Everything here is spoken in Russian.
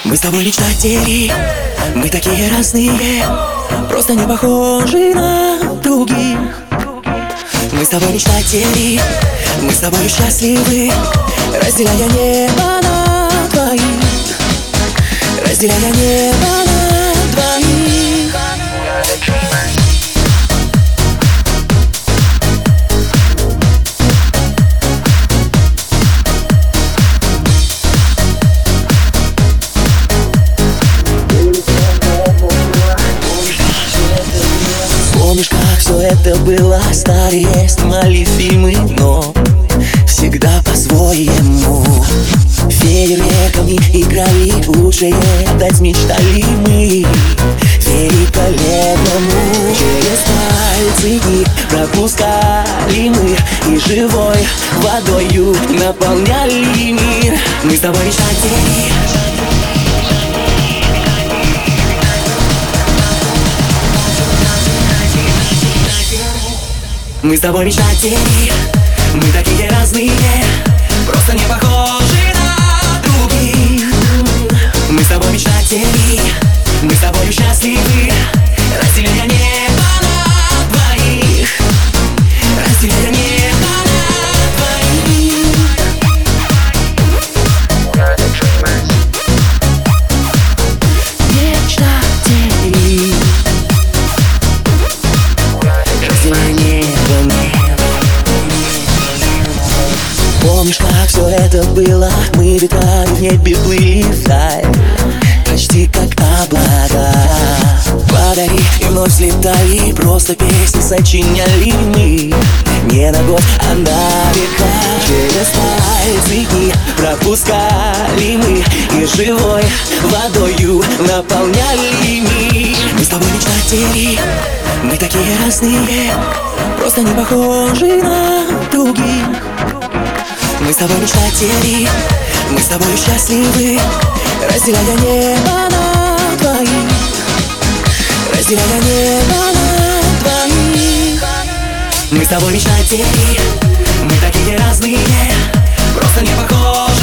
Мы с тобой мечтатели, мы такие разные, просто не похожи на других. Мы с тобой мечтатели, мы с тобой счастливы, разделяя небо на двоих, разделяя небо на двоих. Помнишь, как все это было? Старые снимали фильмы, но всегда по-своему. Фейерверками играли, лучшее дать мечтали мы великолепному. Через пальцы дни пропускали мы и живой водою наполняли мир. Мы с тобой мечтатели. Мы с тобой мечтатели, мы такие разные, просто не похожи на других. Мы с тобой мечтатели, мы с тобой счастливы, разделяя небо на двоих, разделяя небо на двоих. Мечтатели, разделяя небо. Помнишь, как все это было? Мы ветрами в небе плыли вдаль, почти как облака. Падали и вновь взлетали, просто песни сочиняли мы не на год, а на века. Через пальцы дни пропускали мы и живой водою наполняли мир. Мы с тобой мечтатели, мы такие разные, просто не похожи на других. Мы с тобой мечтатели, мы с тобой счастливы, разделяя небо на двоих, разделяя небо на двоих. Мы с тобой мечтатели, мы такие разные, просто не похожи.